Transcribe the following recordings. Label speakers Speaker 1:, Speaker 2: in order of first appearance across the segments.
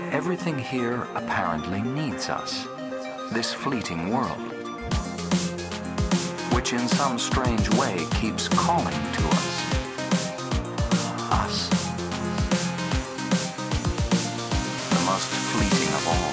Speaker 1: Everything here apparently needs us, this fleeting world, which in some strange way keeps calling to us. Us. The most fleeting of all.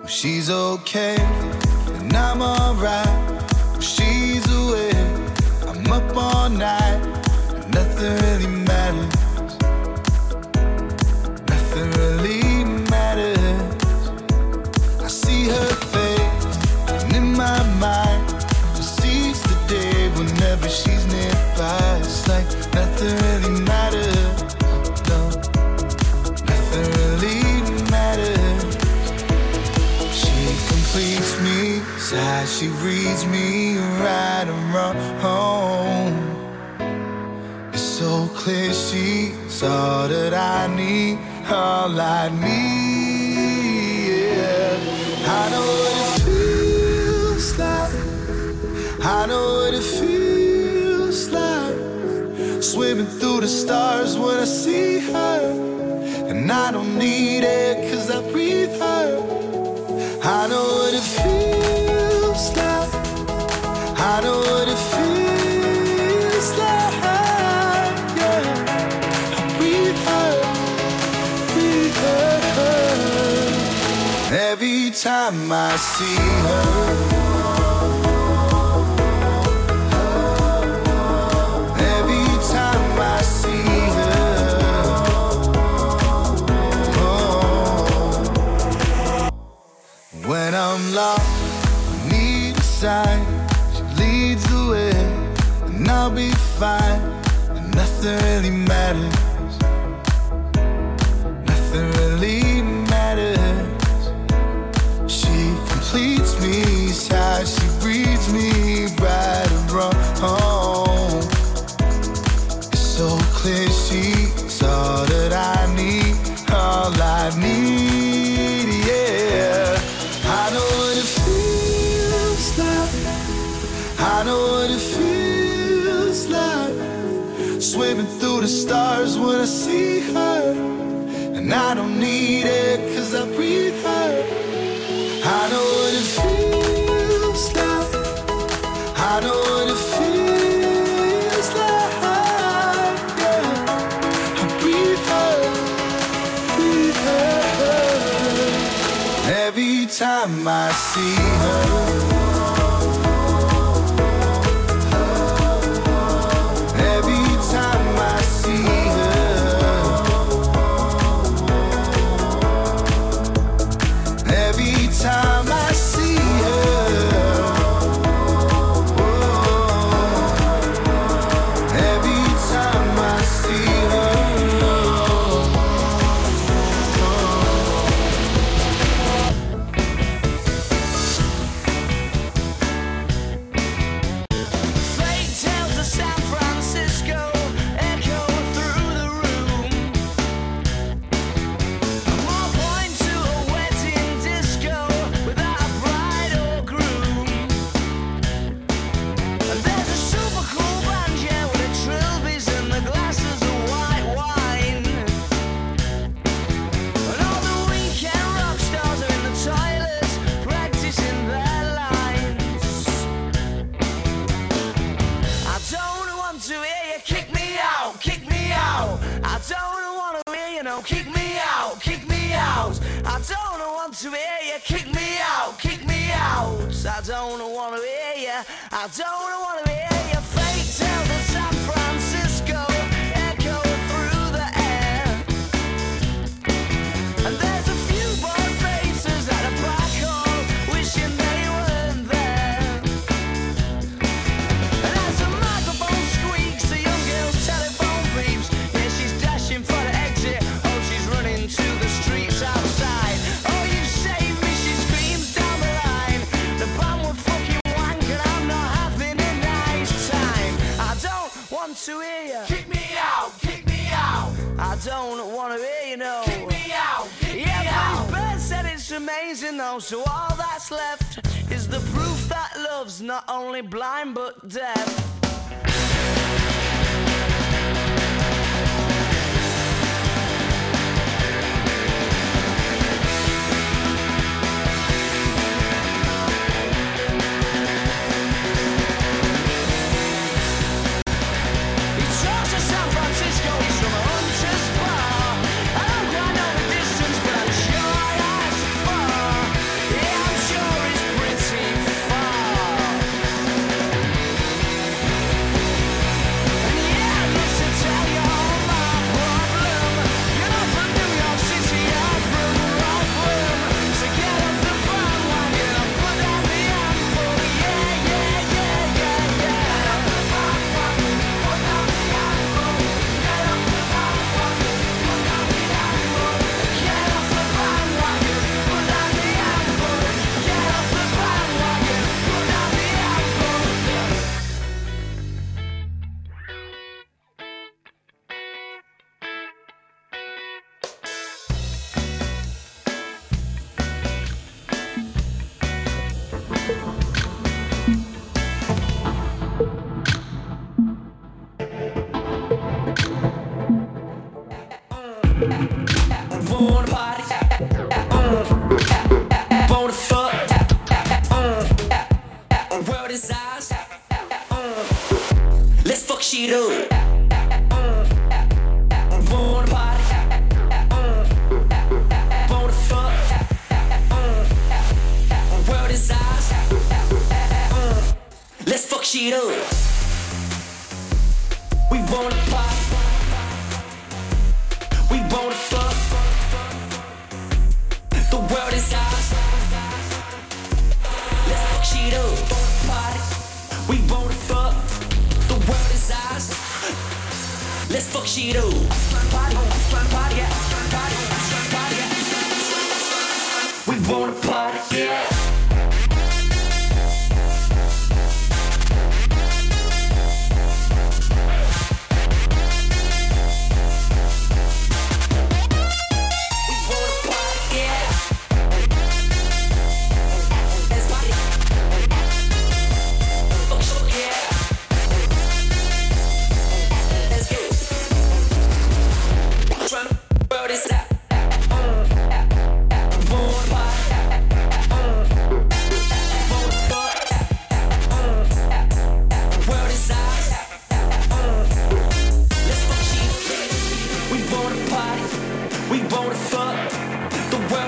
Speaker 2: When she's okay, and I'm alright. When she's away, I'm up all night, and nothing really matters. Nothing really matters. I see her face, and in my mind, just seize the day whenever she's nearby. It's like nothing really matters. No, nothing really matters. She completes me, sighs, she reads me right and wrong. It's so clear she's all that I need, all I need, yeah. I know what it feels like, I know what it feels like, swimming through the stars when I see her. And I don't need it 'cause I breathe her. I know what it feels like, I know what it feels like, yeah. I breathe her, breathe her. Every time I see her, every time I see her, oh. When I'm lost, need a sign, she leads the way, and I'll be fine, and nothing really matters. Nothing really matters. She completes me, sighs, she breathes me right and wrong. It's so clear she's all that I need, all I need, yeah. I know what it feels like, I know what it feels like, swimming through the stars when I see her. And I don't need it 'cause I breathe her. I know what it feels like, I know what it feels like, yeah. I breathe her, breathe her. Every time I see her, every time I see her, every time I see her, oh, every time I see her,
Speaker 3: Fate tales of San Francisco echo through the room. More point to a wedding disco without a bride or groom. And there's a super cool band, yeah, with the trilbies and the glasses of white wine. And all the weekend rock stars are in the toilets practicing their lines. I don't want to hear you kick me out, kick me out. I don't want to hear you know kick me out, kick me out. I don't want to hear you kick me out, kick me out. I don't want to hear you, I don't want to hear you. Fate tales of San Francisco echo through the air. And there's a few bored faces at a black hole wishing they weren't there. And as the microphone squeaks, the young girl's telephone beeps. Yeah, she's dashing for the exit. Oh, she's running to the streets outside. Oh, you saved me, she screams down the line. The band were fucking wank and I'm not having a nice time. I don't want to hear you kick me out, kick me out. I don't want to hear you know kick me out, kick me out. Yeah, but Bird said it's amazing though. So all that's left is the proof that love's not only blind but deaf.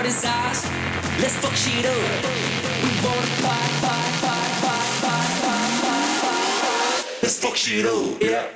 Speaker 3: world is ours. Let's fuck shit up. We wanna party. Let's fuck shit up. Yeah.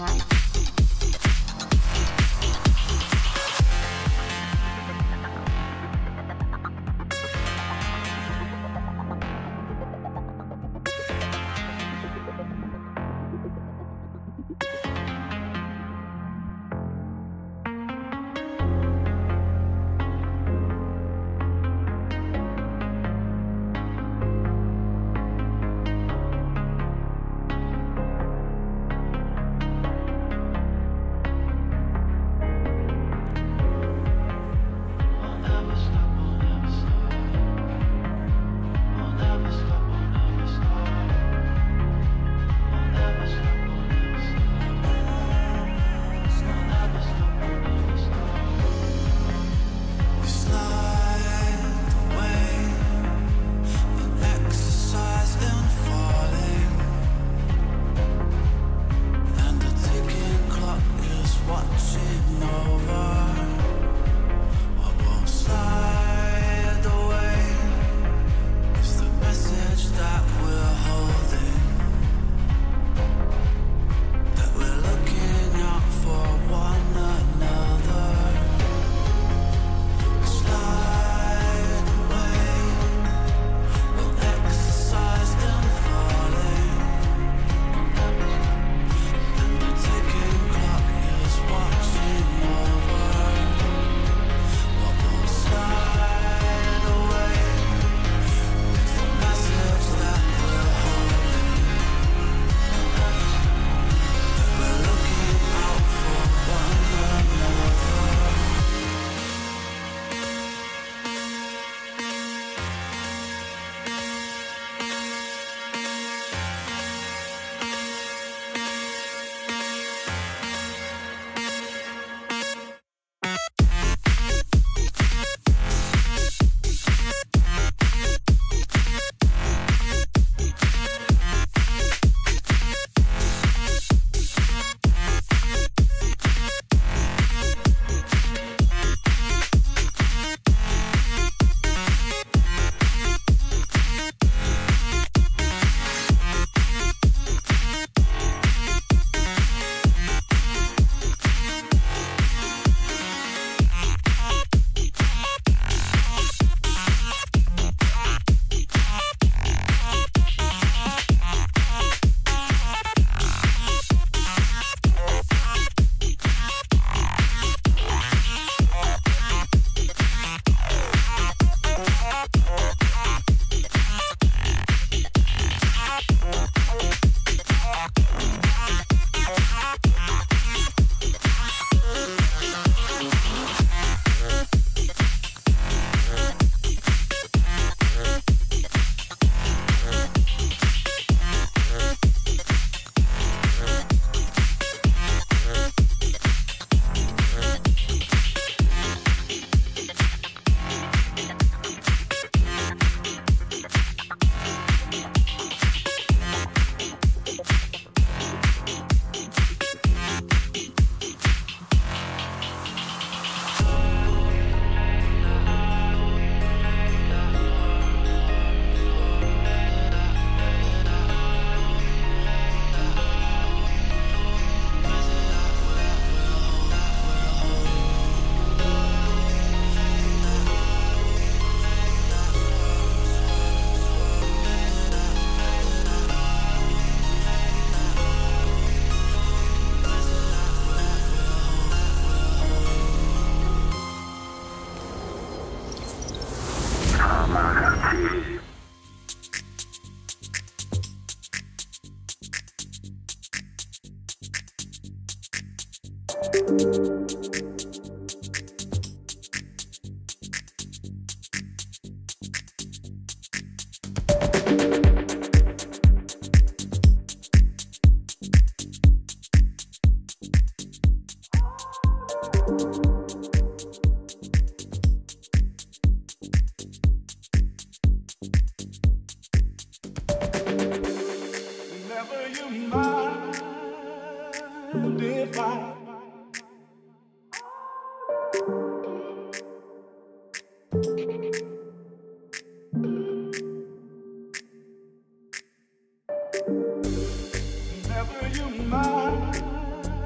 Speaker 2: Never you mind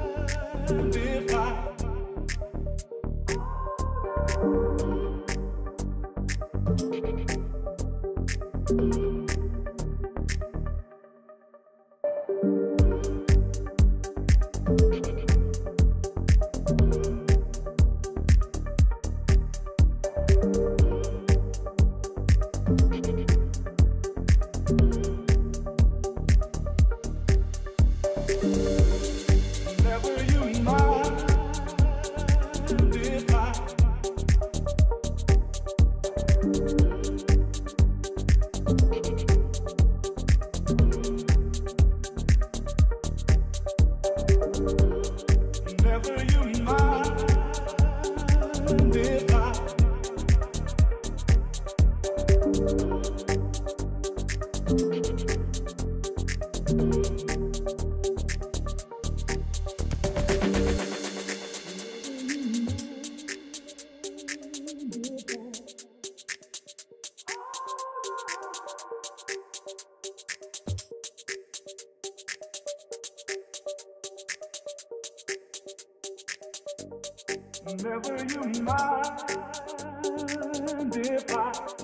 Speaker 4: Never you mind if I